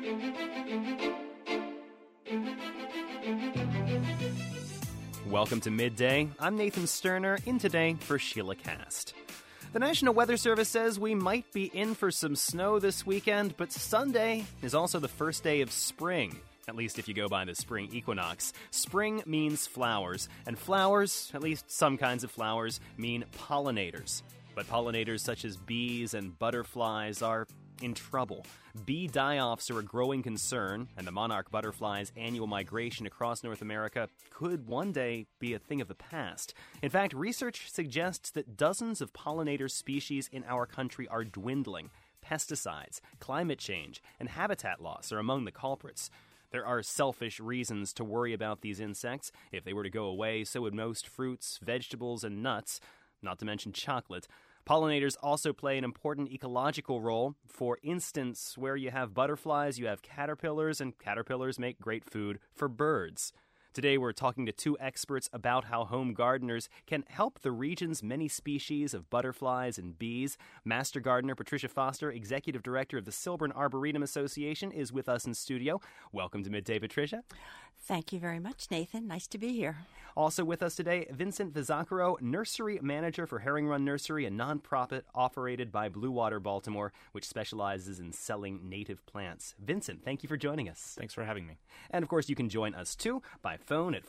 Welcome to Midday. I'm Nathan Sterner, in today for Sheila Cast. The National Weather Service says we might be in for some snow this weekend, but Sunday is also the first day of spring. At least if you go by the spring equinox. Spring means flowers, and flowers, at least some kinds of flowers, mean pollinators. But pollinators such as bees and butterflies are in trouble. Bee die-offs are a growing concern, and the monarch butterfly's annual migration across North America could one day be a thing of the past. In fact, research suggests that dozens of pollinator species in our country are dwindling. Pesticides, climate change, and habitat loss are among the culprits. There are selfish reasons to worry about these insects. If they were to go away, so would most fruits, vegetables, and nuts, not to mention chocolate. Pollinators also play an important ecological role. For instance, where you have butterflies, you have caterpillars, and caterpillars make great food for birds. Today we're talking to two experts about how home gardeners can help the region's many species of butterflies and bees. Master Gardener Patricia Foster, Executive Director of the Silburn Arboretum Association, is with us in studio. Welcome to Midday, Patricia. Thank you very much, Nathan. Nice to be here. Also with us today, Vincent Vizacaro, Nursery Manager for Herring Run Nursery, a nonprofit operated by Blue Water Baltimore, which specializes in selling native plants. Vincent, thank you for joining us. Thanks for having me. And of course, you can join us too by phone at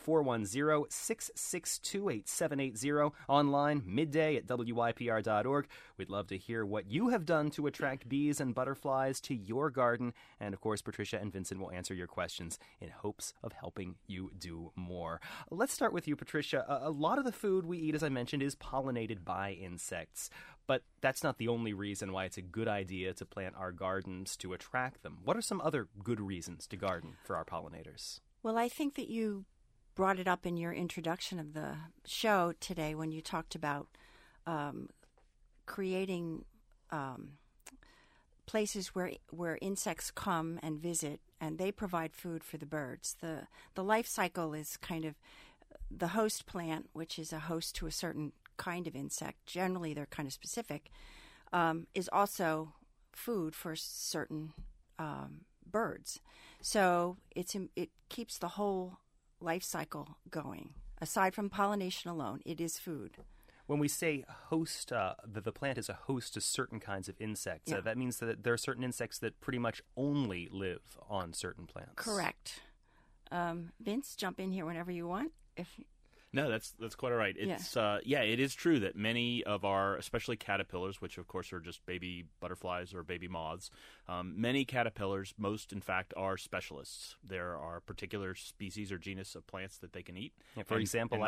410-662-8780, online midday at wypr.org. We'd love to hear what you have done to attract bees and butterflies to your garden. And of course, Patricia and Vincent will answer your questions in hopes of helping you do more. Let's start with you, Patricia. A lot of the food we eat, as I mentioned, is pollinated by insects. But that's not the only reason why it's a good idea to plant our gardens to attract them. What are some other good reasons to garden for our pollinators? Well, I think that you brought it up in your introduction of the show today when you talked about creating places where insects come and visit, and they provide food for the birds. The life cycle is kind of the host plant, which is a host to a certain kind of insect. Generally, they're kind of specific, is also food for certain birds. So it keeps the whole life cycle going. Aside from pollination alone, it is food. When we say host, the plant is a host to certain kinds of insects. Yeah. That means that there are certain insects that pretty much only live on certain plants. Correct. Vince, jump in here whenever you want. No, that's quite all right. It's it is true that many of our, especially caterpillars, which of course are just baby butterflies or baby moths, many caterpillars, most in fact, are specialists. There are particular species or genus of plants that they can eat. Yeah, for example,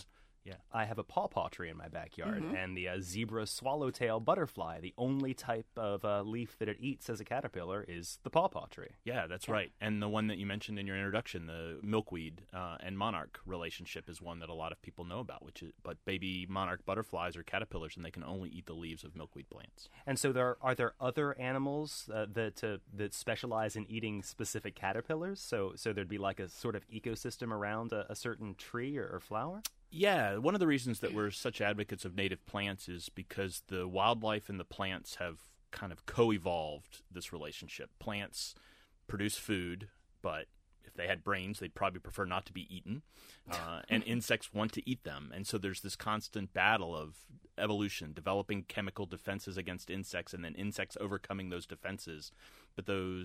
I have a pawpaw tree in my backyard, Mm-hmm. and the zebra swallowtail butterfly, the only type of leaf that it eats as a caterpillar is the pawpaw tree. Yeah, that's right. And the one that you mentioned in your introduction, the milkweed and monarch relationship, is one that a lot of people know about. But baby monarch butterflies are caterpillars, and they can only eat the leaves of milkweed plants. And so are there other animals that specialize in eating specific caterpillars? So there'd be like a sort of ecosystem around a certain tree or flower? Yeah, one of the reasons that we're such advocates of native plants is because the wildlife and the plants have kind of co-evolved this relationship. Plants produce food, but if they had brains, they'd probably prefer not to be eaten, and insects want to eat them. And so there's this constant battle of evolution, developing chemical defenses against insects, and then insects overcoming those defenses. But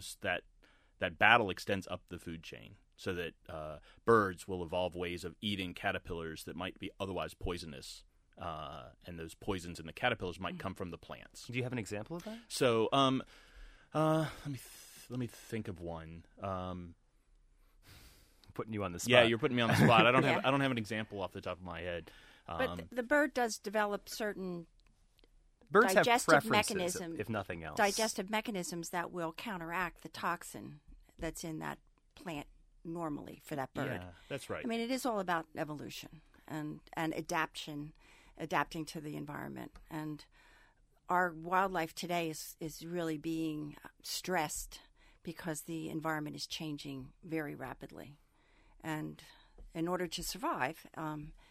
that battle extends up the food chain, so that birds will evolve ways of eating caterpillars that might be otherwise poisonous, and those poisons in the caterpillars might come from the plants. Do you have an example of that? So, let me think of one. Putting you on the spot. Yeah, you're putting me on the spot. I don't have an example off the top of my head. But the bird does develop certain birds digestive have preferences, mechanism, if nothing else. digestive mechanisms that will counteract the toxin that's in that plant normally for that bird. Yeah, that's right. I mean, it is all about evolution and adapting to the environment. And our wildlife today is really being stressed because the environment is changing very rapidly. And in order to survive,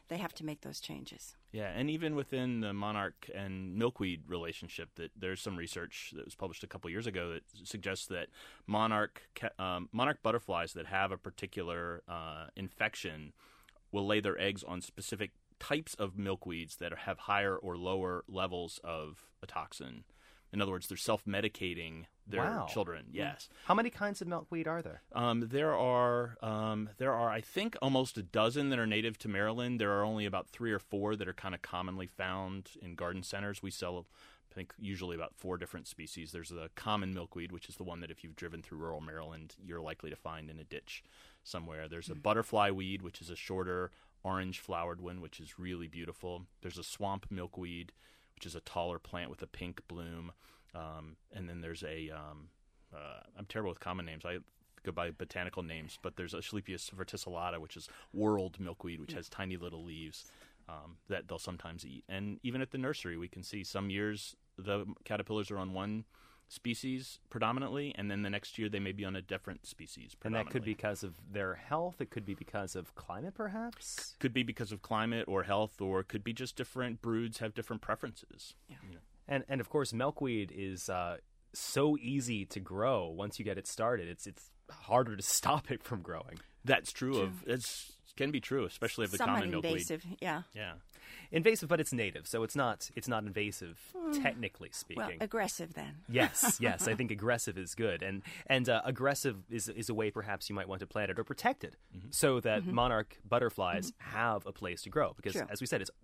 they have to make those changes. Yeah, and even within the monarch and milkweed relationship, that there's some research that was published a couple years ago that suggests that monarch butterflies that have a particular infection will lay their eggs on specific types of milkweeds that have higher or lower levels of a toxin. In other words, they're self-medicating their children. Yes. How many kinds of milkweed are there? There are, I think, almost a dozen that are native to Maryland. There are only about 3 or 4 that are kind of commonly found in garden centers. We sell, I think, usually about 4 different species. There's the common milkweed, which is the one that if you've driven through rural Maryland, you're likely to find in a ditch somewhere. There's a butterfly weed, which is a shorter orange-flowered one, which is really beautiful. There's a swamp milkweed, which is a taller plant with a pink bloom. And then there's I'm terrible with common names. I go by botanical names, but there's Asclepias verticillata, which is whorled milkweed, which has tiny little leaves that they'll sometimes eat. And even at the nursery, we can see some years the caterpillars are on one species predominantly, and then the next year they may be on a different species predominantly. And that could be because of their health. It could be because of climate, perhaps? Could be because of climate or health, or it could be just different broods have different preferences. Yeah. And of course, milkweed is so easy to grow once you get it started. It's harder to stop it from growing. That's true. Can be true, especially of the common milkweed. Invasive, yeah. Invasive, but it's native, so it's not invasive, technically speaking. Well, aggressive then. Yes. I think aggressive is good, and aggressive is a way perhaps you might want to plant it or protect it, so that monarch butterflies have a place to grow. Because as we said, it's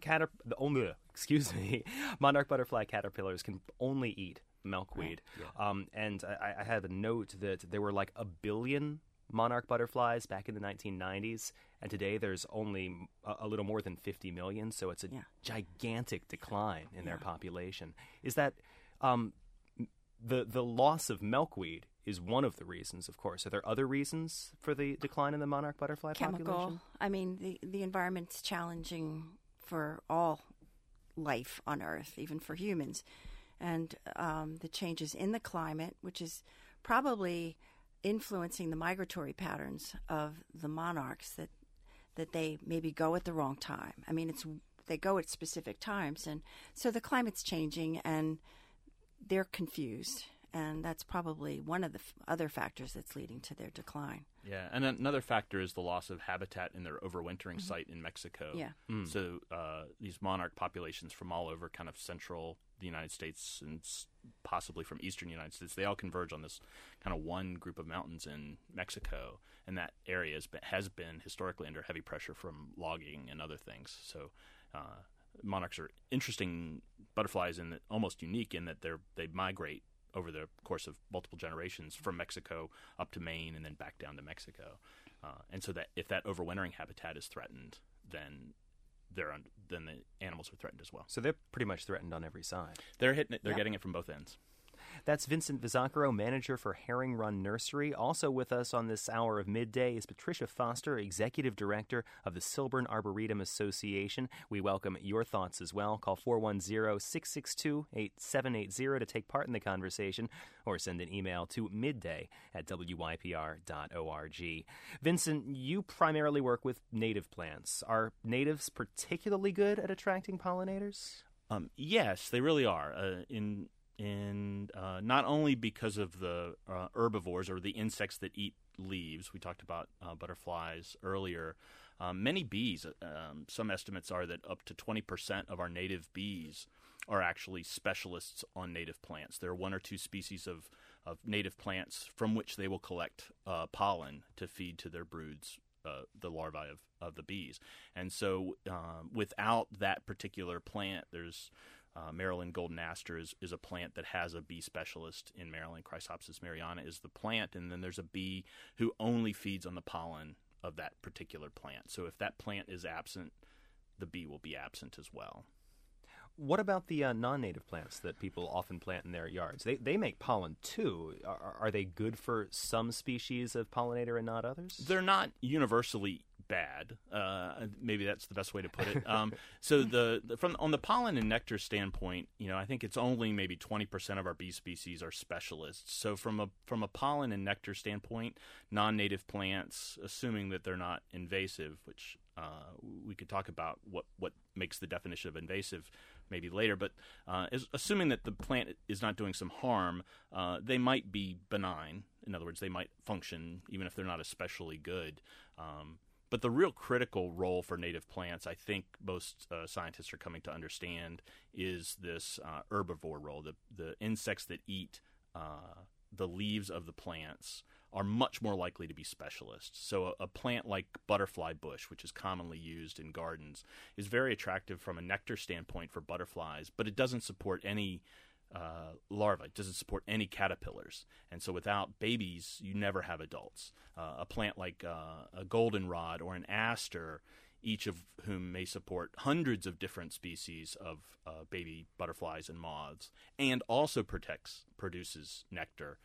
monarch butterfly caterpillars can only eat milkweed. Right. Yeah. And I had a note that there were like 1 billion monarch butterflies back in the 1990s, and today there's only a little more than 50 million, so it's a gigantic decline in their population. Is that the loss of milkweed is one of the reasons, of course. Are there other reasons for the decline in the monarch butterfly population? I mean, the environment's challenging for all life on Earth, even for humans, and the changes in the climate, which is probably influencing the migratory patterns of the monarchs, that they maybe go at the wrong time. I mean, they go at specific times, and so the climate's changing, and they're confused, and that's probably one of the other factors that's leading to their decline. Yeah, and another factor is the loss of habitat in their overwintering site in Mexico. Yeah. So these monarch populations from all over kind of central the United States and possibly from eastern United States, they all converge on this kind of one group of mountains in Mexico, and that area has been historically under heavy pressure from logging and other things. So monarchs are interesting butterflies and almost unique in that they migrate over the course of multiple generations from Mexico up to Maine and then back down to Mexico. And so that if that overwintering habitat is threatened, then the animals are threatened as well. So they're pretty much threatened on every side. They're getting it from both ends. That's Vincent Vizaccaro, manager for Herring Run Nursery. Also with us on this hour of Midday is Patricia Foster, executive director of the Silburn Arboretum Association. We welcome your thoughts as well. Call 410-662-8780 to take part in the conversation, or send an email to midday@wypr.org. Vincent, you primarily work with native plants. Are natives particularly good at attracting pollinators? Yes, they really are. Not only because of the herbivores or the insects that eat leaves. We talked about butterflies earlier. Many bees, some estimates are that up to 20% of our native bees are actually specialists on native plants. There are 1 or 2 species of native plants from which they will collect pollen to feed to their broods, the larvae of the bees. And so without that particular plant, there's Maryland golden aster is a plant that has a bee specialist in Maryland. Chrysopsis mariana is the plant, and then there's a bee who only feeds on the pollen of that particular plant. So if that plant is absent, the bee will be absent as well. What about the non-native plants that people often plant in their yards? They make pollen too. Are they good for some species of pollinator and not others? They're not universally bad. Maybe that's the best way to put it. So on the pollen and nectar standpoint, I think it's only maybe 20% of our bee species are specialists. So from a pollen and nectar standpoint, non-native plants, assuming that they're not invasive, which We could talk about what makes the definition of invasive maybe later, but assuming that the plant is not doing some harm, they might be benign. In other words, they might function even if they're not especially good. But the real critical role for native plants, I think most scientists are coming to understand, is this herbivore role. The insects that eat the leaves of the plants are much more likely to be specialists. So a plant like butterfly bush, which is commonly used in gardens, is very attractive from a nectar standpoint for butterflies, but it doesn't support any larvae. It doesn't support any caterpillars. And so without babies, you never have adults. A plant like a goldenrod or an aster, each of whom may support hundreds of different species of baby butterflies and moths, and also produces nectar,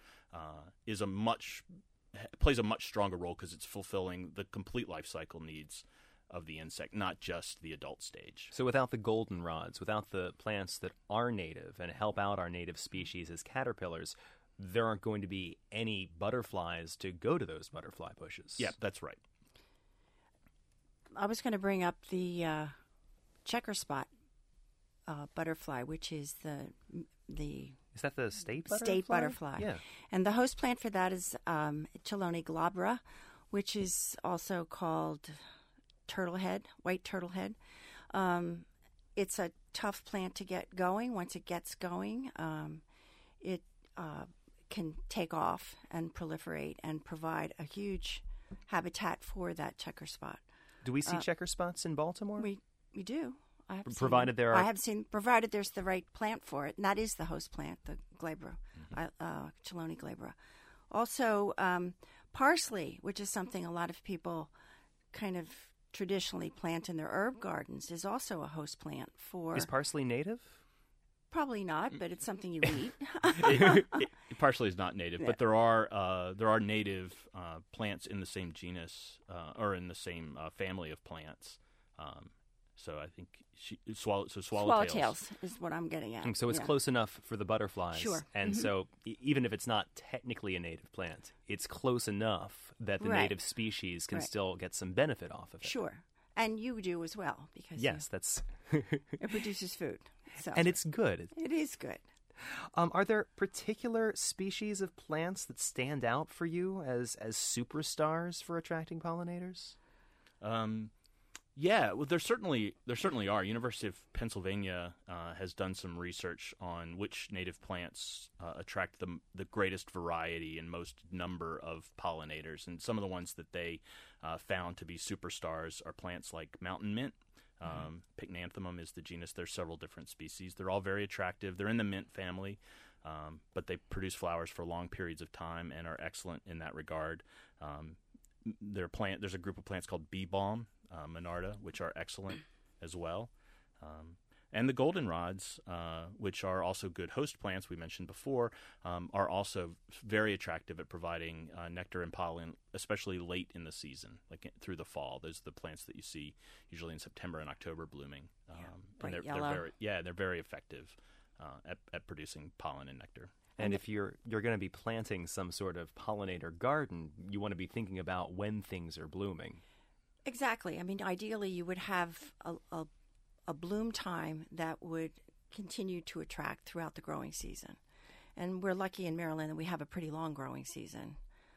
plays a much stronger role because it's fulfilling the complete life cycle needs of the insect, not just the adult stage. So without the goldenrods, without the plants that are native and help out our native species as caterpillars, there aren't going to be any butterflies to go to those butterfly bushes. Yeah, that's right. I was going to bring up the checker spot butterfly, which is the Is that the state butterfly? State butterfly. Yeah. And the host plant for that is Chelone glabra, which is also called white turtlehead. It's a tough plant to get going. Once it gets going, it can take off and proliferate and provide a huge habitat for that checker spot. Do we see checker spots in Baltimore? We do. Provided provided there's the right plant for it, and that is the host plant, the glabra, Chelone glabra. Also, parsley, which is something a lot of people kind of traditionally plant in their herb gardens, is also a host plant for. Is parsley native? Probably not, but it's something you eat. Parsley is not native, but there are native plants in the same genus or in the same family of plants. So I think swallowtails is what I'm getting at. So it's close enough for the butterflies. Sure. And so even if it's not technically a native plant, it's close enough that the native species can still get some benefit off of it. Sure. And you do as well, because that's it produces food. So. And it's good. It is good. Are there particular species of plants that stand out for you as superstars for attracting pollinators? Yeah, well, there certainly are. University of Pennsylvania has done some research on which native plants attract the greatest variety and most number of pollinators, and some of the ones that they found to be superstars are plants like mountain mint. Pycnanthemum is the genus. There's several different species. They're all very attractive. They're in the mint family, but they produce flowers for long periods of time and are excellent in that regard. There's a group of plants called bee balm, Monarda, which are excellent as well. And the goldenrods, which are also good host plants we mentioned before, are also very attractive at providing nectar and pollen, especially late in the season, like through the fall. Those are the plants that you see usually in September and October blooming. Bright and yellow. they're very effective at producing pollen and nectar. And if you're going to be planting some sort of pollinator garden, you want to be thinking about when things are blooming. Exactly. I mean, ideally, you would have a bloom time that would continue to attract throughout the growing season. And we're lucky in Maryland that we have a pretty long growing season.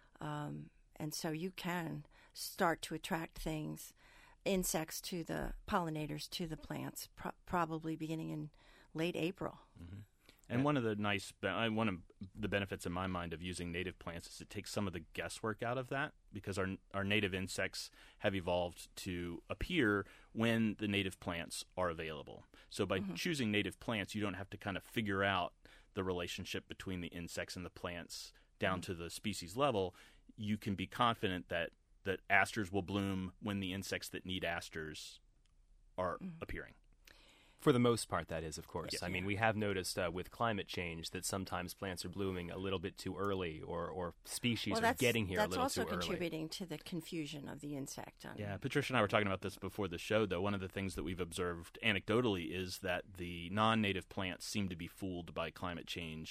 And so you can start to attract insects to the pollinators to the plants, probably beginning in late April. Mm-hmm. And one of the benefits in my mind of using native plants is it takes some of the guesswork out of that, because our native insects have evolved to appear when the native plants are available. So by choosing native plants, you don't have to kind of figure out the relationship between the insects and the plants down to the species level. You can be confident that asters will bloom when the insects that need asters are appearing. For the most part, that is, of course. Yes. I mean, we have noticed with climate change that sometimes plants are blooming a little bit too early, or species are getting here a little too early. That's also contributing to the confusion of the insect. Yeah, Patricia and I were talking about this before the show, though. One of the things that we've observed anecdotally is that the non-native plants seem to be fooled by climate change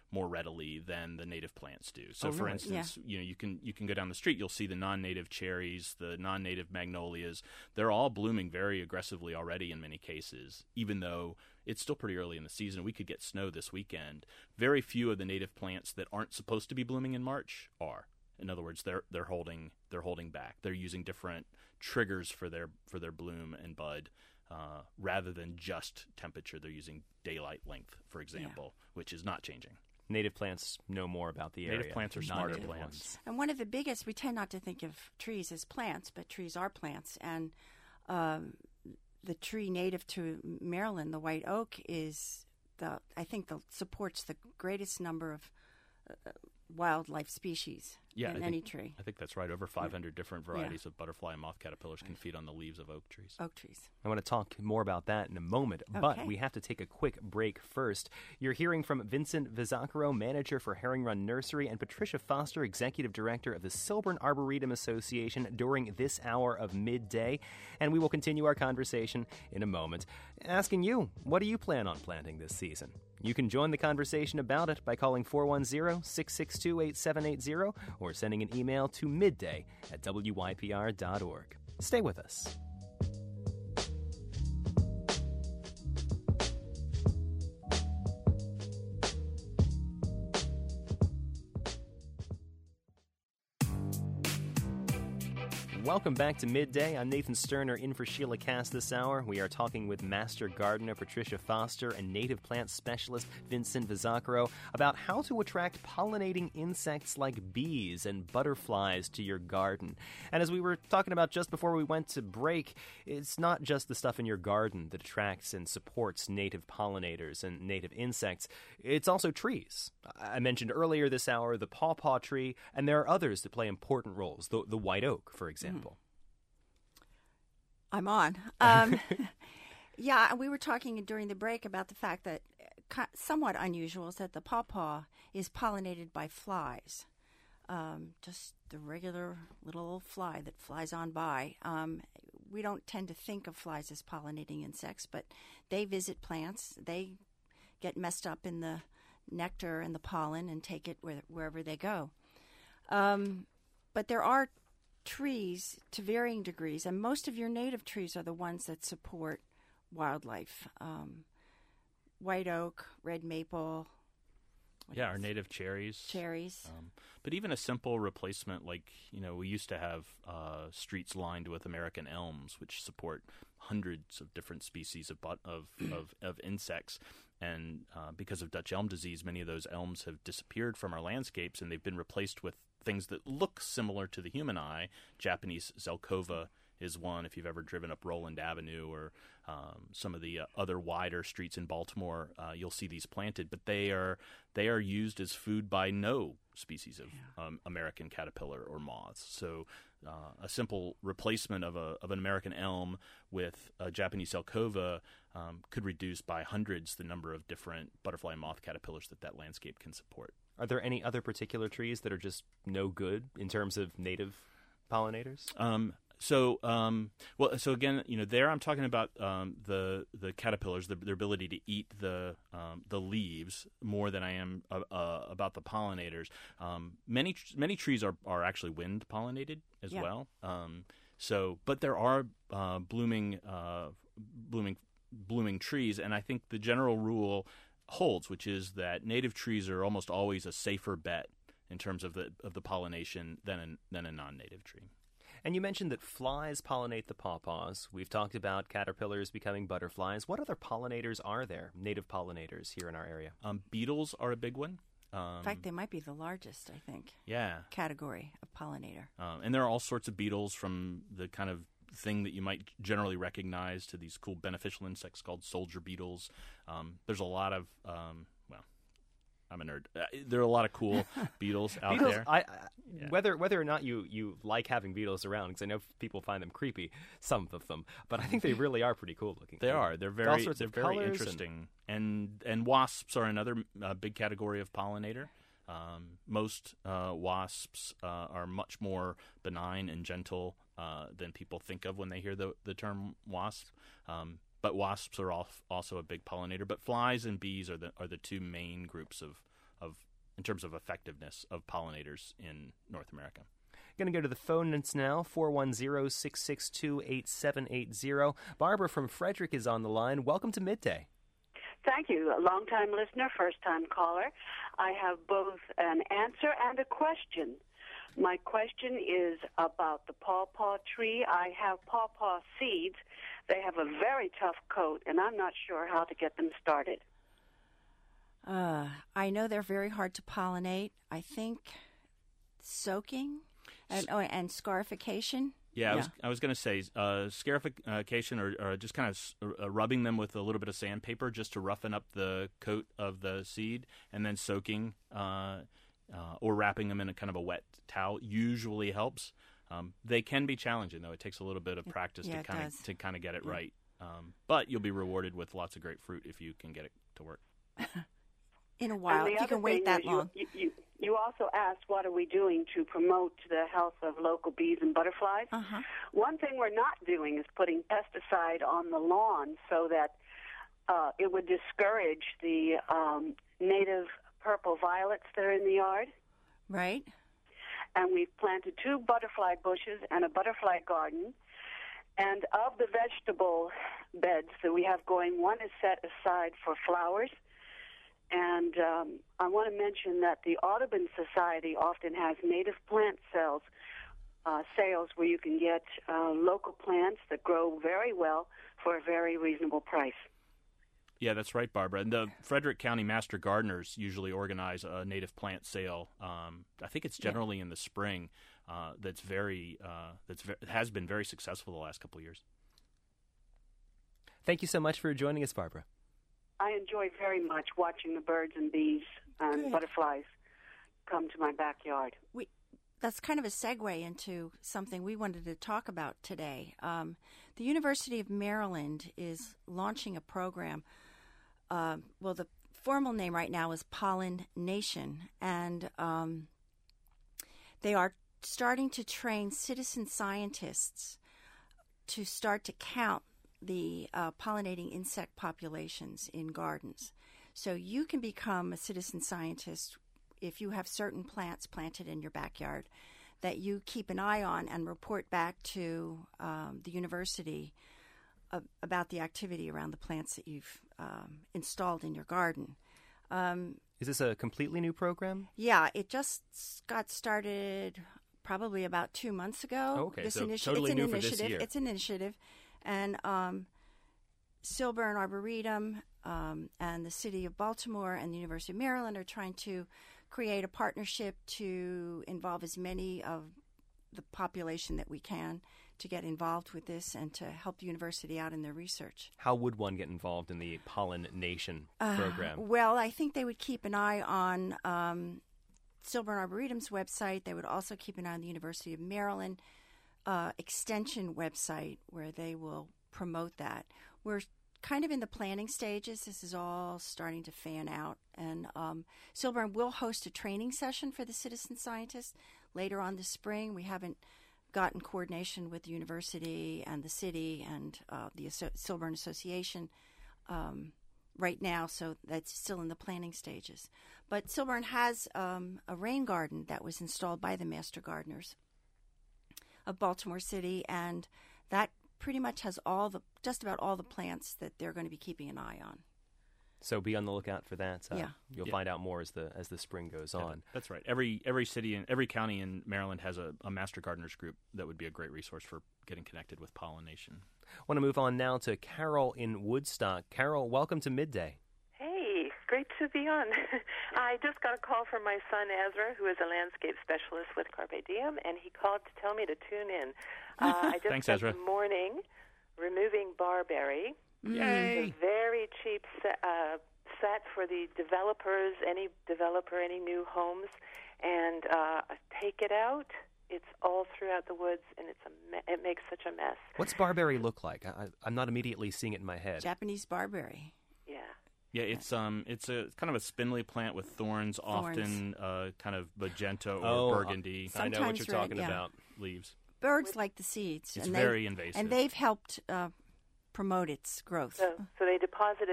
more readily than the native plants do. So, Oh, for really? instance, you can go down the street, you'll see the non-native cherries, the non-native magnolias. They're all blooming very aggressively already in many cases, even though it's still pretty early in the season. We could get snow this weekend. Very few of the native plants that aren't supposed to be blooming in March are. In other words, they're holding back. They're using different triggers for their bloom and bud. Rather than just temperature, they're using daylight length, for example, which is not changing. Native plants know more about the area. Native plants are smarter Non-native plants. ones. And one of the biggest, we tend not to think of trees as plants, but trees are plants. And the tree native to Maryland, the white oak, is supports the greatest number of wildlife species in any tree. I think that's right. Over 500 different varieties of butterfly and moth caterpillars can feed on the leaves of oak trees. Oak trees. I want to talk more about that in a moment, but we have to take a quick break first. You're hearing from Vincent Vizacaro, manager for Herring Run Nursery, and Patricia Foster, executive director of the Silburn Arboretum Association, during this hour of midday. And we will continue our conversation in a moment, asking you, what do you plan on planting this season? You can join the conversation about it by calling 410-662-8780 or sending an email to midday@wypr.org. Stay with us. Welcome back to Midday. I'm Nathan Sterner in for Sheila Cass this hour. We are talking with Master Gardener Patricia Foster and native plant specialist Vincent Vizacaro about how to attract pollinating insects like bees and butterflies to your garden. And as we were talking about just before we went to break, it's not just the stuff in your garden that attracts and supports native pollinators and native insects. It's also trees. I mentioned earlier this hour the pawpaw tree, and there are others that play important roles, the white oak, for example. I'm on. We were talking during the break about the fact that somewhat unusual is that the pawpaw is pollinated by flies. Just the regular little old fly that flies on by. We don't tend to think of flies as pollinating insects, but they visit plants. They get messed up in the nectar and the pollen and take it wherever they go. But there are trees to varying degrees, and most of your native trees are the ones that support wildlife. White oak, red maple. Our native cherries. But even a simple replacement, like, we used to have streets lined with American elms, which support hundreds of different species of insects. And because of Dutch elm disease, many of those elms have disappeared from our landscapes, and they've been replaced with things that look similar to the human eye. Japanese Zelkova is one. If you've ever driven up Roland Avenue or some of the other wider streets in Baltimore, you'll see these planted. But they are used as food by no species of American caterpillar or moths. So a simple replacement of an American elm with a Japanese Zelkova could reduce by hundreds the number of different butterfly and moth caterpillars that landscape can support. Are there any other particular trees that are just no good in terms of native pollinators? So again, there I'm talking about the caterpillars, their ability to eat the leaves more than I am about the pollinators. Many trees are actually wind pollinated as well. But there are blooming trees, and I think the general rule holds, which is that native trees are almost always a safer bet in terms of the pollination than a non-native tree. And you mentioned that flies pollinate the pawpaws. We've talked about caterpillars becoming butterflies. What other pollinators are there, native pollinators here in our area? Beetles are a big one. In fact, they might be the largest, I think, category of pollinator. And there are all sorts of beetles, from the kind of thing that you might generally recognize to these cool beneficial insects called soldier beetles. There's a lot of I'm a nerd. There are a lot of cool beetles out there. Whether or not you like having beetles around, because I know people find them creepy, some of them, but I think they really are pretty cool looking. They are. They're very interesting. And wasps are another big category of pollinator. Most wasps are much more benign and gentle than people think of when they hear the term wasp. But wasps are also a big pollinator. But flies and bees are the two main groups of in terms of effectiveness of pollinators in North America. Going to go to the phone now, 410-662-8780. Barbara from Frederick is on the line. Welcome to Midday. Thank you. A long-time listener, first-time caller. I have both an answer and a question. My question is about the pawpaw tree. I have pawpaw seeds. They have a very tough coat, and I'm not sure how to get them started. I know they're very hard to pollinate. I think soaking and scarification. Yeah, I was going to say scarification or just kind of rubbing them with a little bit of sandpaper just to roughen up the coat of the seed, and then soaking or wrapping them in a kind of a wet towel usually helps. They can be challenging, though. It takes a little bit of practice to kind of get it right. But you'll be rewarded with lots of great fruit if you can get it to work. In a while, if you can wait that long. You also asked, what are we doing to promote the health of local bees and butterflies? Uh-huh. One thing we're not doing is putting pesticide on the lawn so that it would discourage the native purple violets that are in the yard. Right. And we've planted 2 butterfly bushes and a butterfly garden. And of the vegetable beds that we have going, one is set aside for flowers. And I want to mention that the Audubon Society often has native plant sales where you can get local plants that grow very well for a very reasonable price. Yeah, that's right, Barbara. And the Frederick County Master Gardeners usually organize a native plant sale. I think it's generally in the spring. Has been very successful the last couple of years. Thank you so much for joining us, Barbara. I enjoy very much watching the birds and bees and butterflies come to my backyard. That's kind of a segue into something we wanted to talk about today. The University of Maryland is launching a program. The formal name right now is Pollination, and they are starting to train citizen scientists to start to count the pollinating insect populations in gardens. So you can become a citizen scientist if you have certain plants planted in your backyard that you keep an eye on and report back to the university about the activity around the plants that you've installed in your garden. Is this a completely new program? Yeah, it just got started probably about 2 months ago. Oh, okay, totally new for this year. It's an initiative. And Silburn Arboretum and the City of Baltimore and the University of Maryland are trying to create a partnership to involve as many of the population that we can to get involved with this and to help the university out in their research. How would one get involved in the Pollination program? Well, I think they would keep an eye on Silburn Arboretum's website. They would also keep an eye on the University of Maryland extension website where they will promote that. We're kind of in the planning stages. This is all starting to fan out. And Silburn will host a training session for the citizen scientists later on this spring. We haven't gotten coordination with the university and the city and the Silburn Association right now, so that's still in the planning stages. But Silburn has a rain garden that was installed by the Master Gardeners of Baltimore City, and that pretty much has just about all the plants that they're going to be keeping an eye on. So be on the lookout for that. You'll Yeah. find out more as the spring goes on. That's right. Every city and every county in Maryland has a Master Gardeners group that would be a great resource for getting connected with pollination. I want to move on now to Carol in Woodstock. Carol, welcome to Midday. Hey, great to be on. I just got a call from my son Ezra, who is a landscape specialist with Carpe Diem, and he called to tell me to tune in. I just Thanks, spent Ezra. the morning removing barberry. Yay! It's a very cheap set for the developers, any developer, any new homes, and take it out. It's all throughout the woods, and it makes such a mess. What's barberry look like? I'm not immediately seeing it in my head. Japanese barberry. Yeah. Yeah, it's a kind of a spindly plant with thorns. Often kind of magenta or burgundy. I know what you're Sometimes red, talking yeah. about. Leaves. Birds like the seeds. It's very invasive. And they've helped promote its growth. So they deposit it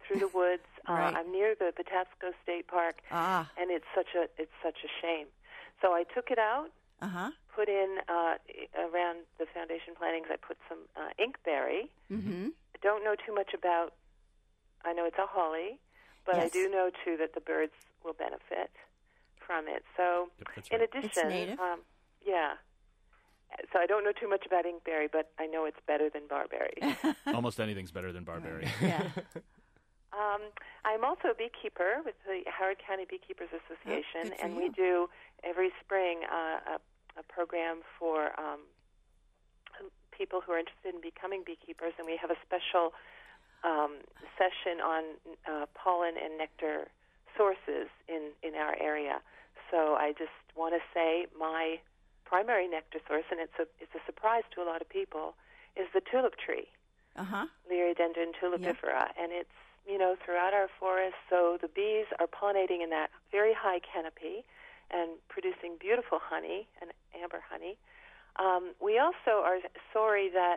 through the woods. Right. I'm near the Patapsco State Park, and it's such a shame. So I took it out, put in around the foundation plantings. I put some inkberry. Mm-hmm. I don't know too much about. I know it's a holly, but Yes. I do know too that the birds will benefit from it. So, in addition, It's native. yeah. So I don't know too much about inkberry, but I know it's better than barberry. Almost anything's better than barberry. Yeah. I'm also a beekeeper with the Howard County Beekeepers Association, good for and you. we do every spring a program for people who are interested in becoming beekeepers, and we have a special session on pollen and nectar sources in our area. So I just want to say my primary nectar source, and it's a surprise to a lot of people, is the tulip tree, Liriodendron tulipifera, and it's throughout our forests. So the bees are pollinating in that very high canopy and producing beautiful honey and amber honey. We also are sorry that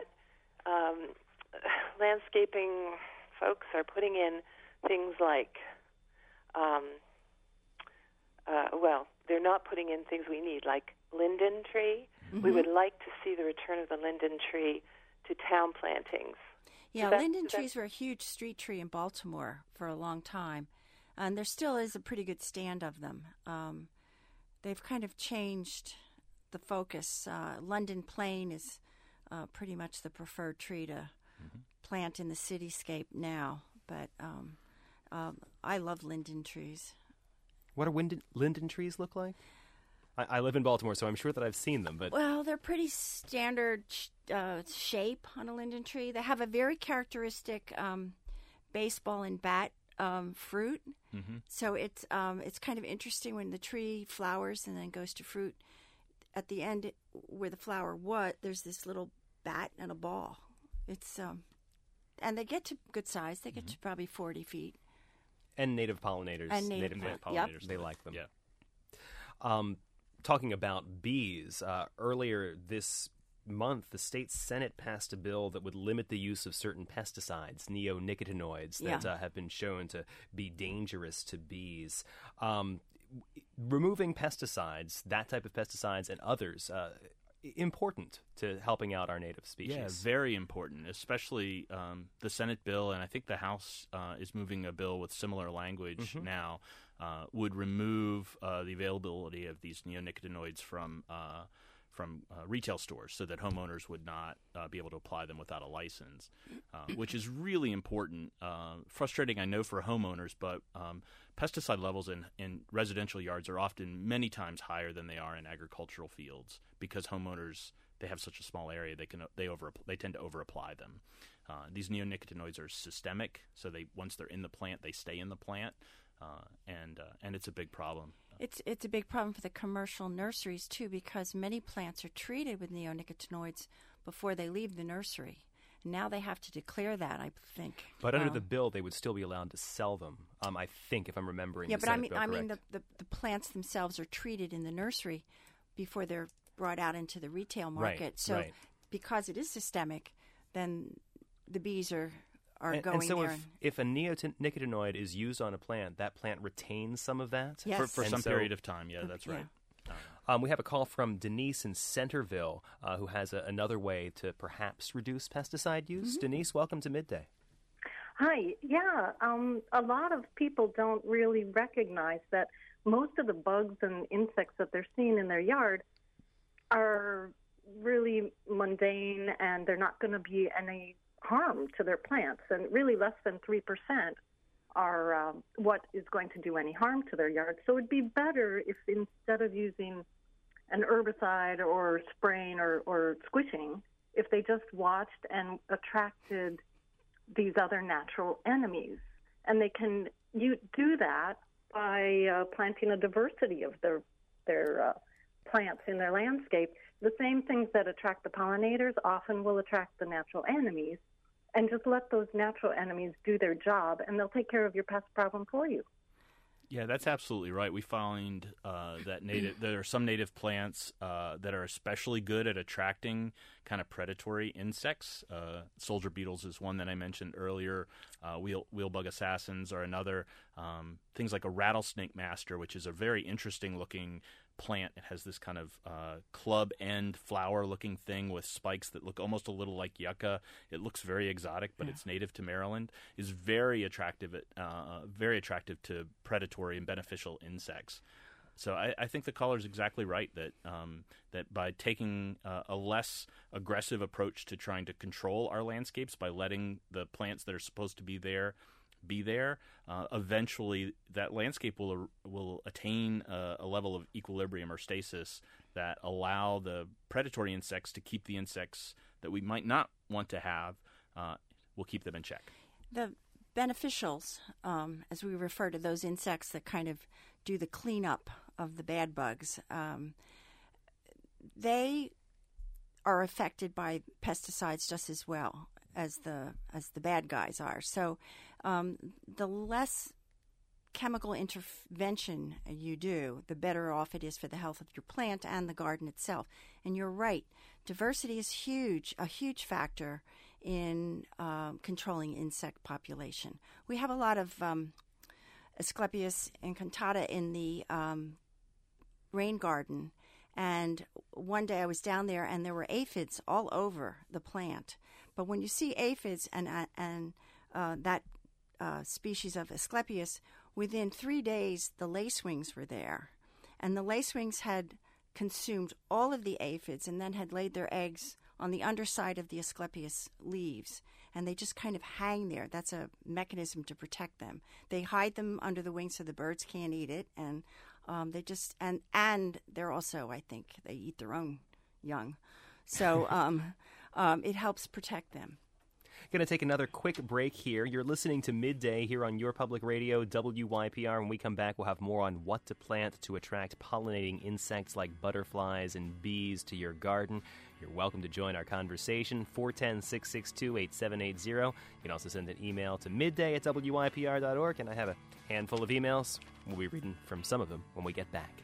landscaping folks are putting in things like, they're not putting in things we need, like linden tree. Mm-hmm. We would like to see the return of the linden tree to town plantings. Yeah, linden trees were a huge street tree in Baltimore for a long time, and there still is a pretty good stand of them. They've kind of changed the focus. London plane is pretty much the preferred tree to plant in the cityscape now, but I love linden trees. What do linden trees look like? I live in Baltimore, so I'm sure that I've seen them. But well, they're pretty standard shape on a linden tree. They have a very characteristic baseball and bat fruit. Mm-hmm. So it's kind of interesting when the tree flowers and then goes to fruit. At the end, where the flower there's this little bat and a ball. It's and they get to good size. They get to probably 40 feet. And native pollinators. And native pollinators. They like them. Yeah. Talking about bees, earlier this month, the state Senate passed a bill that would limit the use of certain pesticides, neonicotinoids, that have been shown to be dangerous to bees. Removing pesticides, that type of pesticides and others, important to helping out our native species. Yeah, very important, especially the Senate bill, and I think the House is moving a bill with similar language now, would remove the availability of these neonicotinoids from retail stores so that homeowners would not be able to apply them without a license, which is really important. Frustrating, I know, for homeowners, but pesticide levels in residential yards are often many times higher than they are in agricultural fields because homeowners, they have such a small area, they tend to over-apply them. These neonicotinoids are systemic, so once they're in the plant, they stay in the plant, and it's a big problem. It's a big problem for the commercial nurseries, too, because many plants are treated with neonicotinoids before they leave the nursery. Now they have to declare that, I think. But under the bill, they would still be allowed to sell them, I think, if I'm remembering the Senate bill correct. The plants themselves are treated in the nursery before they're brought out into the retail market. Right, so right. Because it is systemic, then the bees are going and so there. if a neonicotinoid is used on a plant, that plant retains some of that? Yes. For some period of time, that's right. We have a call from Denise in Centerville who has another way to perhaps reduce pesticide use. Mm-hmm. Denise, welcome to Midday. Hi. Yeah, a lot of people don't really recognize that most of the bugs and insects that they're seeing in their yard are really mundane, and they're not going to be any harm to their plants, and really less than 3% are what is going to do any harm to their yard. So it'd be better if instead of using an herbicide or spraying or squishing, if they just watched and attracted these other natural enemies. And they can do that by planting a diversity of their plants in their landscape. The same things that attract the pollinators often will attract the natural enemies, and just let those natural enemies do their job, and they'll take care of your pest problem for you. Yeah, that's absolutely right. We find that there are some native plants that are especially good at attracting kind of predatory insects. Soldier beetles is one that I mentioned earlier. Wheelbug assassins are another. Things like a rattlesnake master, which is a very interesting looking plant. It has this kind of club end flower looking thing with spikes that look almost a little like yucca. It looks very exotic, but it's native to Maryland. Is very attractive to predatory and beneficial insects. So I think the caller's exactly right that by taking a less aggressive approach to trying to control our landscapes, by letting the plants that are supposed to be there, eventually that landscape will attain a level of equilibrium or stasis that allow the predatory insects to keep the insects that we might not want to have, will keep them in check. The beneficials, as we refer to those insects that kind of do the cleanup of the bad bugs, they are affected by pesticides just as well as the bad guys are. So the less chemical intervention you do, the better off it is for the health of your plant and the garden itself. And you're right, diversity is a huge factor in controlling insect population. We have a lot of Asclepias incantata in the rain garden, and one day I was down there and there were aphids all over the plant. But when you see aphids and that species of Asclepias, within 3 days the lacewings were there, and the lacewings had consumed all of the aphids and then had laid their eggs on the underside of the Asclepias leaves, and they just kind of hang there. That's a mechanism to protect them. They hide them under the wings so the birds can't eat it, and they just and they're also, I think, they eat their own young, so it helps protect them. Going to take another quick break here. You're listening to Midday here on your public radio, WYPR. When we come back, we'll have more on what to plant to attract pollinating insects like butterflies and bees to your garden. You're welcome to join our conversation, 410-662-8780. You can also send an email to midday@wypr.org, and I have a handful of emails. We'll be reading from some of them when we get back.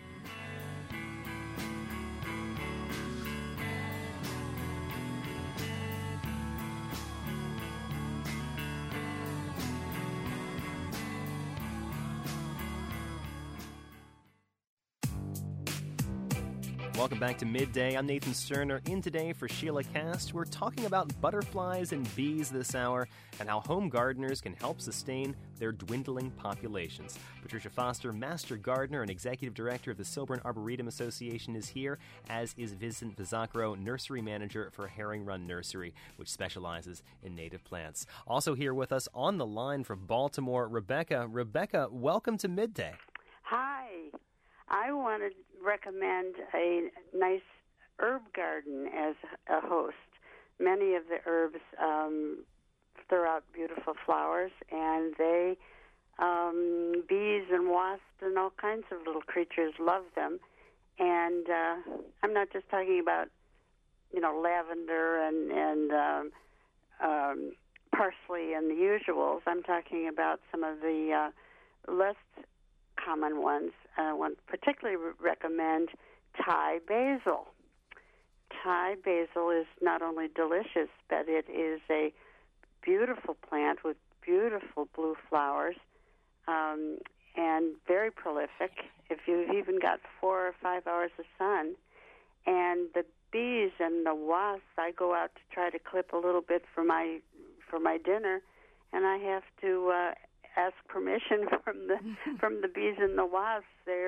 Welcome back to Midday. I'm Nathan Sterner. In today for Sheila Cast, we're talking about butterflies and bees this hour and how home gardeners can help sustain their dwindling populations. Patricia Foster, Master Gardener and Executive Director of the Silburn Arboretum Association, is here, as is Vincent Vizacro, Nursery Manager for Herring Run Nursery, which specializes in native plants. Also here with us on the line from Baltimore, Rebecca. Rebecca, welcome to Midday. Hi. I want to recommend a nice herb garden as a host. Many of the herbs throw out beautiful flowers, and they bees and wasps and all kinds of little creatures love them. And I'm not just talking about lavender and parsley and the usuals. I'm talking about some of the less common ones. I want to particularly recommend Thai basil. Thai basil is not only delicious, but it is a beautiful plant with beautiful blue flowers and very prolific. If you've even got 4 or 5 hours of sun, and the bees and the wasps, I go out to try to clip a little bit for my dinner, and I have to ask permission from the bees and the wasps.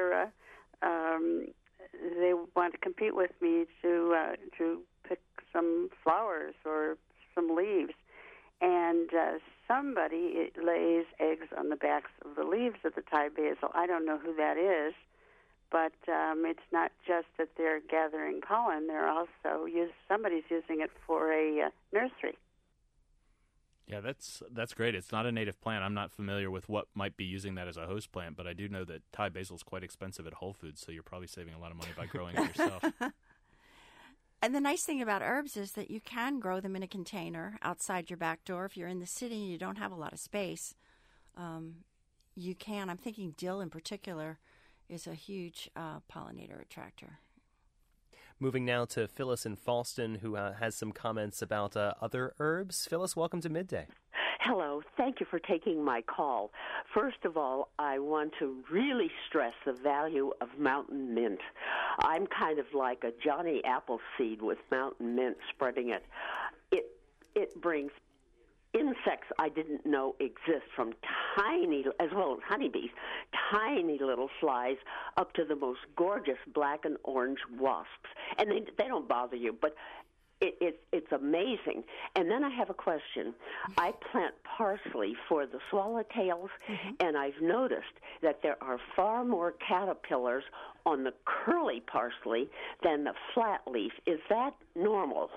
They want to compete with me to pick some flowers or some leaves, and somebody lays eggs on the backs of the leaves of the Thai basil. I don't know who that is, but it's not just that they're gathering pollen. They're also somebody's using it for a nursery. Yeah, that's great. It's not a native plant. I'm not familiar with what might be using that as a host plant, but I do know that Thai basil is quite expensive at Whole Foods, so you're probably saving a lot of money by growing it yourself. And the nice thing about herbs is that you can grow them in a container outside your back door. If you're in the city and you don't have a lot of space, you can. I'm thinking dill in particular is a huge pollinator attractor. Moving now to Phyllis in Falston, who has some comments about other herbs. Phyllis, welcome to Midday. Hello. Thank you for taking my call. First of all, I want to really stress the value of mountain mint. I'm kind of like a Johnny Appleseed with mountain mint spreading it. It brings insects I didn't know exist, from tiny, as well as honeybees, tiny little flies, up to the most gorgeous black and orange wasps. And they don't bother you, but it's amazing. And then I have a question. I plant parsley for the swallowtails, and I've noticed that there are far more caterpillars on the curly parsley than the flat leaf. Is that normal?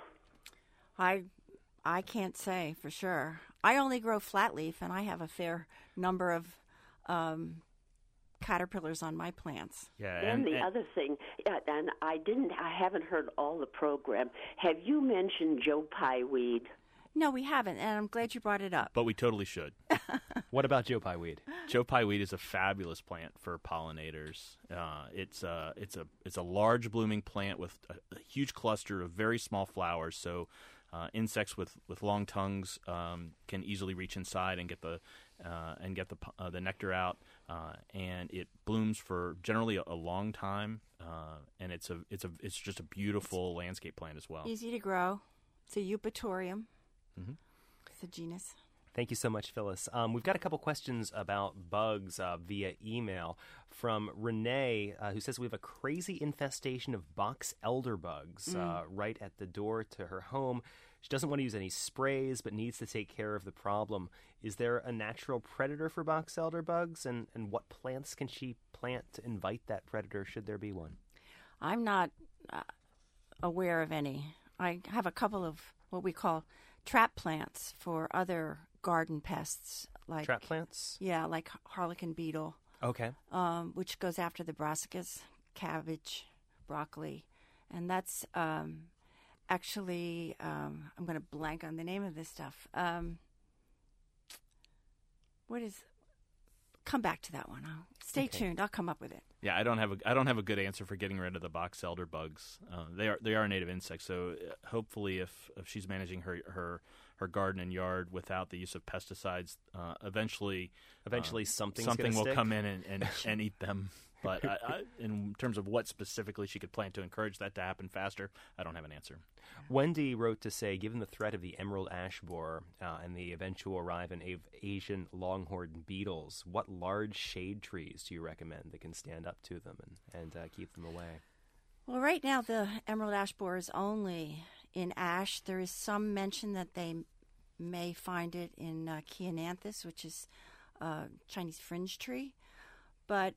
I can't say for sure. I only grow flat leaf, and I have a fair number of caterpillars on my plants. Yeah, and the other thing, and I haven't heard all the program. Have you mentioned Joe Pye weed? No, we haven't, and I'm glad you brought it up. But we totally should. What about Joe Pye weed? Joe Pye weed is a fabulous plant for pollinators. It's a large blooming plant with a huge cluster of very small flowers. So insects with long tongues can easily reach inside and get the nectar out. And it blooms for generally a long time. And it's just a beautiful landscape plant as well. Easy to grow. It's a eupatorium. Mm-hmm. It's a genus. Thank you so much, Phyllis. We've got a couple questions about bugs via email from Renee, who says we have a crazy infestation of box elder bugs right at the door to her home. She doesn't want to use any sprays, but needs to take care of the problem. Is there a natural predator for box elder bugs, and what plants can she plant to invite that predator, should there be one? I'm not aware of any. I have a couple of what we call trap plants for other garden pests. Like trap plants? Yeah, like harlequin beetle. Okay. Which goes after the brassicas, cabbage, broccoli. And that's actually, I'm going to blank on the name of this stuff. Come back to that one. Stay tuned. I'll come up with it. Yeah, I don't have a good answer for getting rid of the box elder bugs. They are a native insect, so hopefully if she's managing her garden and yard without the use of pesticides, eventually something will come in and eat them. But in terms of what specifically she could plant to encourage that to happen faster, I don't have an answer. Wendy wrote to say, given the threat of the emerald ash borer and the eventual arrival of Asian longhorn beetles, what large shade trees do you recommend that can stand up to them and keep them away? Well, right now the emerald ash borer is only in ash. There is some mention that they may find it in Chiananthus, which is a Chinese fringe tree. But,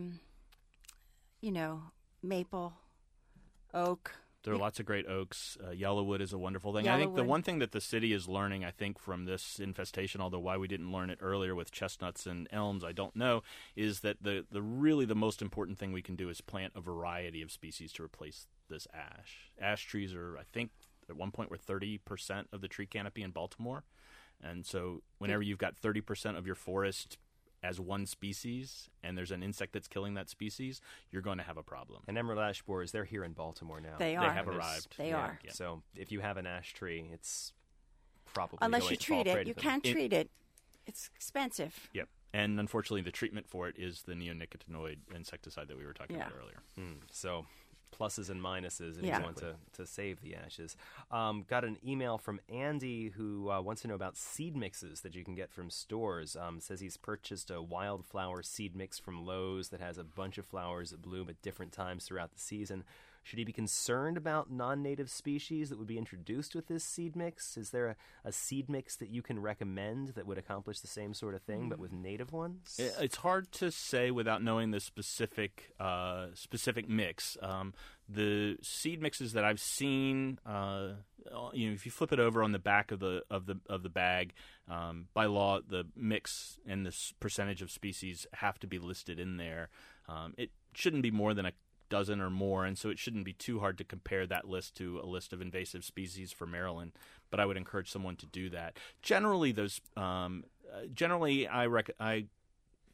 maple, oak. There are lots of great oaks. Yellowwood is a wonderful thing. I think the one thing that the city is learning, from this infestation, although why we didn't learn it earlier with chestnuts and elms, I don't know, is that the most important thing we can do is plant a variety of species to replace this ash. Ash trees are, I think, at one point were 30% of the tree canopy in Baltimore. And so whenever you've got 30% of your forest as one species, and there's an insect that's killing that species, you're going to have a problem. And emerald ash borers, they're here in Baltimore now. They are. They have arrived. They are. Yeah. So if you have an ash tree, it's probably unless you treat it, you can't treat it. It's expensive. Yep. And unfortunately, the treatment for it is the neonicotinoid insecticide that we were talking about earlier. So pluses and minuses if you want to save the ashes. Got an email from Andy who wants to know about seed mixes that you can get from stores. Says he's purchased a wildflower seed mix from Lowe's that has a bunch of flowers that bloom at different times throughout the season. Should he be concerned about non-native species that would be introduced with this seed mix? Is there a seed mix that you can recommend that would accomplish the same sort of thing, but with native ones? It's hard to say without knowing the specific mix. The seed mixes that I've seen, if you flip it over on the back of the bag, by law, the mix and the percentage of species have to be listed in there. It shouldn't be more than a dozen or more, and so it shouldn't be too hard to compare that list to a list of invasive species for Maryland. But I would encourage someone to do that. Generally, I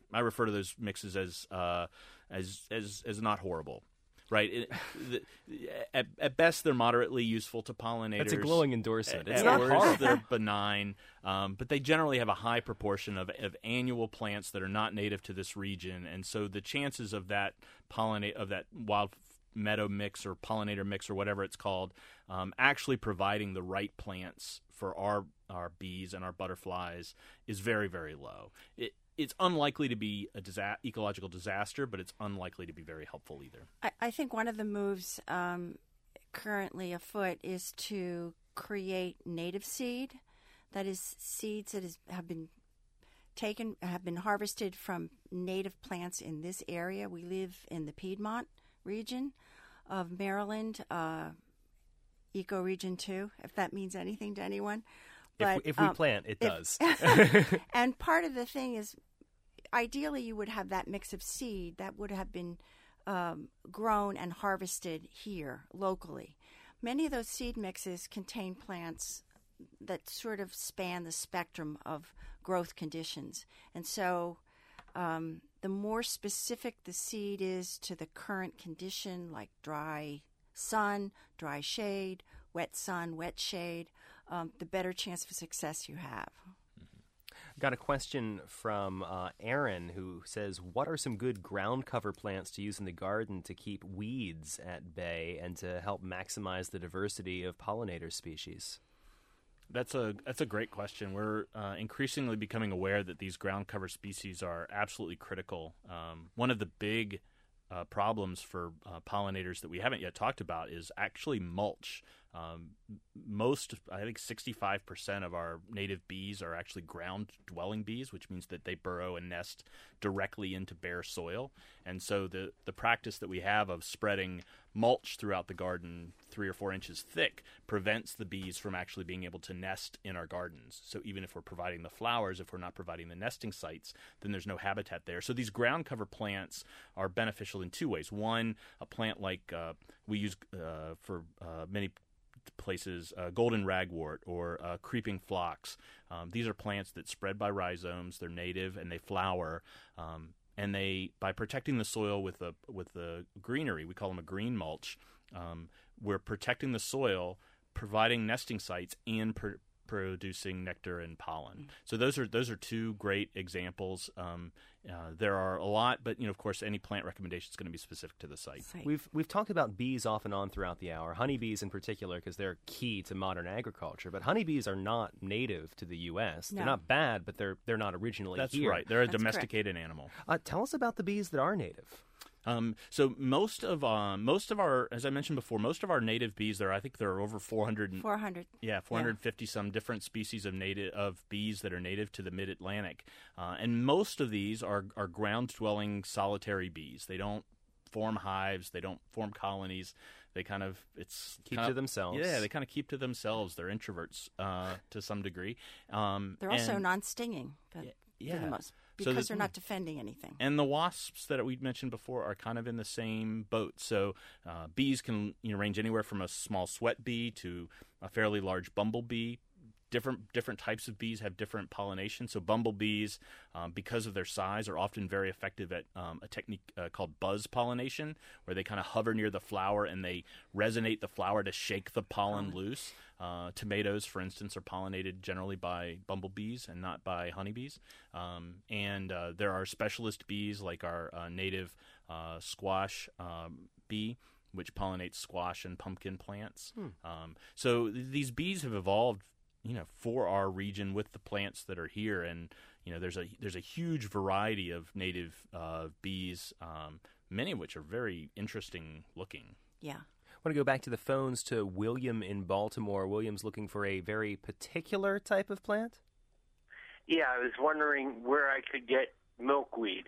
I refer to those mixes as not horrible. Right. At best, they're moderately useful to pollinators. That's a glowing endorsement. It's at not worst, horrible. They're benign, but they generally have a high proportion of annual plants that are not native to this region, and so the chances of that wild meadow mix or pollinator mix or whatever it's called, actually providing the right plants for our bees and our butterflies is very, very low. It's unlikely to be a ecological disaster, but it's unlikely to be very helpful either. I think one of the moves currently afoot is to create native seed. That is, seeds that have been harvested from native plants in this area. We live in the Piedmont region of Maryland, ecoregion 2, if that means anything to anyone. But if we plant, it does. And part of the thing is, ideally, you would have that mix of seed that would have been grown and harvested here locally. Many of those seed mixes contain plants that sort of span the spectrum of growth conditions. And so the more specific the seed is to the current condition, like dry sun, dry shade, wet sun, wet shade, the better chance of success you have. Got a question from Aaron, who says, what are some good ground cover plants to use in the garden to keep weeds at bay and to help maximize the diversity of pollinator species? That's a great question. We're increasingly becoming aware that these ground cover species are absolutely critical. One of the big problems for pollinators that we haven't yet talked about is actually mulch. I think 65% of our native bees are actually ground-dwelling bees, which means that they burrow and nest directly into bare soil. And so the practice that we have of spreading mulch throughout the garden 3 or 4 inches thick prevents the bees from actually being able to nest in our gardens. So even if we're providing the flowers, if we're not providing the nesting sites, then there's no habitat there. So these ground cover plants are beneficial in 2 ways. One, a plant like we use for many places, golden ragwort or creeping phlox. These are plants that spread by rhizomes. They're native and they flower. And they, by protecting the soil with the greenery, we call them a green mulch. We're protecting the soil, providing nesting sites, and producing nectar and pollen. So those are 2 great examples. There are a lot, but of course, any plant recommendation is going to be specific to the site. We've talked about bees off and on throughout the hour, honeybees in particular, because they're key to modern agriculture. But honeybees are not native to the U.S. No. They're not bad, but they're not originally That's here. right. They're a That's domesticated animal. Tell us about the bees that are native. So most of our, as I mentioned before, most of our native bees, I think there are over 400. 400. Yeah, 450 some different species of bees that are native to the Mid-Atlantic, and most of these are ground-dwelling solitary bees. They don't form hives. They don't form colonies. They kind of keep to themselves. Yeah, they kind of keep to themselves. They're introverts to some degree. They're also non-stinging, for the most. Because they're not defending anything. And the wasps that we mentioned before are kind of in the same boat. So bees can range anywhere from a small sweat bee to a fairly large bumblebee. Different types of bees have different pollination. So bumblebees, because of their size, are often very effective at a technique called buzz pollination, where they kind of hover near the flower and they resonate the flower to shake the pollen loose. Tomatoes, for instance, are pollinated generally by bumblebees and not by honeybees. And there are specialist bees like our native squash bee, which pollinates squash and pumpkin plants. So these bees have evolved, for our region with the plants that are here, and there's a huge variety of native bees, many of which are very interesting looking. Yeah. I want to go back to the phones to William in Baltimore. William's looking for a very particular type of plant. Yeah, I was wondering where I could get milkweed.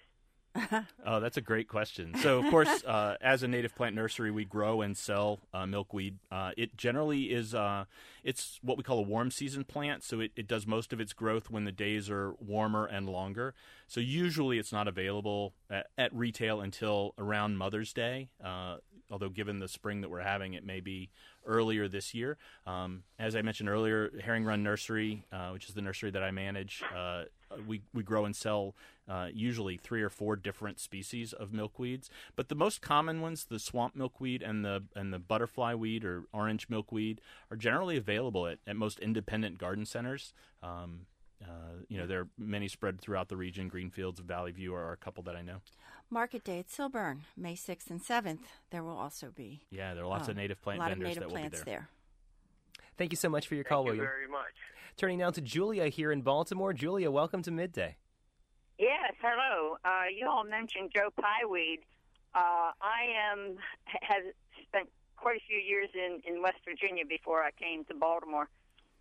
Oh, that's a great question. So, of course, as a native plant nursery, we grow and sell milkweed. It generally is it's what we call a warm season plant, so it does most of its growth when the days are warmer and longer. So usually it's not available at retail until around Mother's Day, although given the spring that we're having, it may be earlier this year. As I mentioned earlier, Herring Run Nursery, which is the nursery that I manage, we grow and sell usually 3 or 4 different species of milkweeds. But the most common ones, the swamp milkweed and the butterfly weed or orange milkweed, are generally available at most independent garden centers. There are many spread throughout the region. Greenfields, Valley View are a couple that I know. Market Day at Silburn, May 6th and 7th. There will also be. Yeah, there are lots of native plant vendors that will be there. Thank you so much for your call, William. Thank you very much. Turning now to Julia here in Baltimore. Julia, welcome to Midday. Yes, hello. You all mentioned Joe Pyeweed. I have spent quite a few years in West Virginia before I came to Baltimore.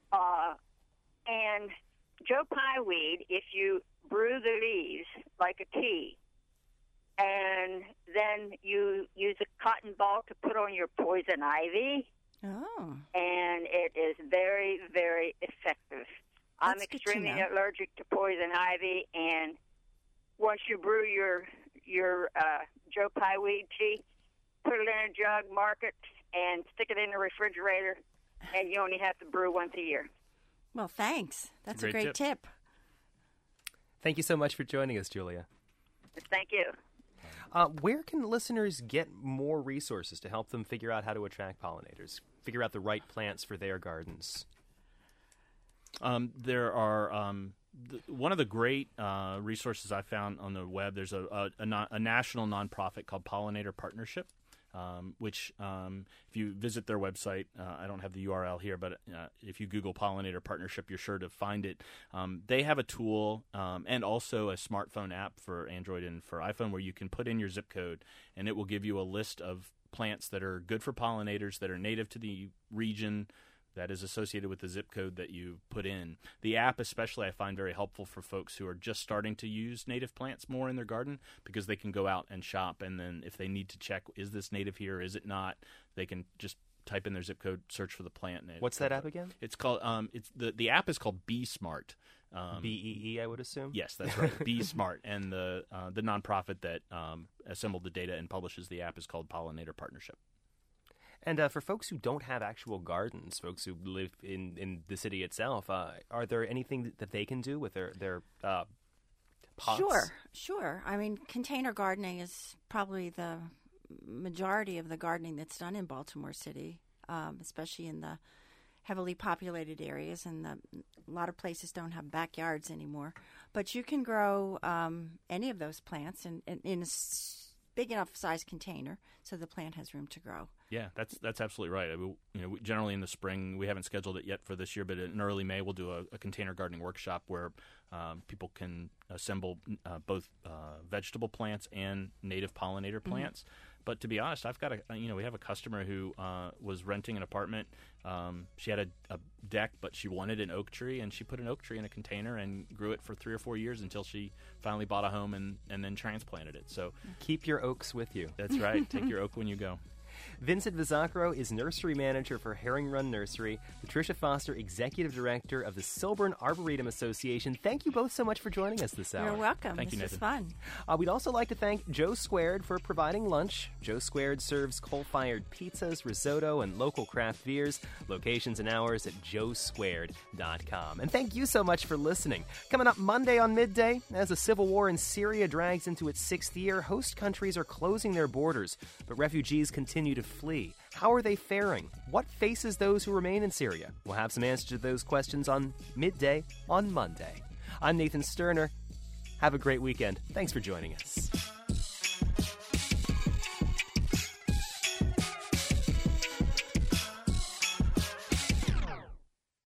And Joe Pyeweed, if you brew the leaves like a tea, and then you use a cotton ball to put on your poison ivy, and it is very, very effective. I'm extremely allergic to poison ivy, and once you brew your Joe Pyeweed tea, put it in a jug, mark it, and stick it in the refrigerator, and you only have to brew once a year. Well, thanks. That's a great tip. Thank you so much for joining us, Julia. Thank you. Where can listeners get more resources to help them figure out how to attract pollinators, figure out the right plants for their gardens? There are one of the great resources I found on the web. There's a national nonprofit called Pollinator Partnership, which if you visit their website, I don't have the URL here, but if you Google Pollinator Partnership, you're sure to find it. They have a tool and also a smartphone app for Android and for iPhone where you can put in your zip code, and it will give you a list of plants that are good for pollinators, that are native to the region, that is associated with the zip code that you put in. The app especially I find very helpful for folks who are just starting to use native plants more in their garden, because they can go out and shop, and then if they need to check, is this native here, is it not, they can just type in their zip code, search for the plant. And what's that app again? It's called the app is called Be Smart. BEE, I would assume? Yes, that's right. Be Smart. And the nonprofit that assembled the data and publishes the app is called Pollinator Partnership. And for folks who don't have actual gardens, folks who live in the city itself, are there anything that they can do with their pots? Sure. I mean, container gardening is probably the majority of the gardening that's done in Baltimore City, especially in the heavily populated areas, and a lot of places don't have backyards anymore. But you can grow any of those plants in a big enough size container so the plant has room to grow. Yeah, that's absolutely right. We generally in the spring, we haven't scheduled it yet for this year, but in early May we'll do a container gardening workshop where people can assemble both vegetable plants and native pollinator plants. But to be honest, I've got we have a customer who was renting an apartment. She had a deck, but she wanted an oak tree, and she put an oak tree in a container and grew it for 3 or 4 years until she finally bought a home and then transplanted it. So keep your oaks with you. That's right. Take your oak when you go. Vincent Vizzacro is nursery manager for Herring Run Nursery. Patricia Foster, executive director of the Silburn Arboretum Association. Thank you both so much for joining us this hour. You're welcome. Thank you, This Nathan. was fun. We'd also like to thank Joe Squared for providing lunch. Joe Squared serves coal-fired pizzas, risotto, and local craft beers. Locations and hours at joesquared.com. And thank you so much for listening. Coming up Monday on Midday, as the civil war in Syria drags into its 6th year, host countries are closing their borders, but refugees continue to flee. How are they faring? What faces those who remain in Syria? We'll have some answers to those questions on Midday on Monday. I'm Nathan Sterner. Have a great weekend. Thanks for joining us.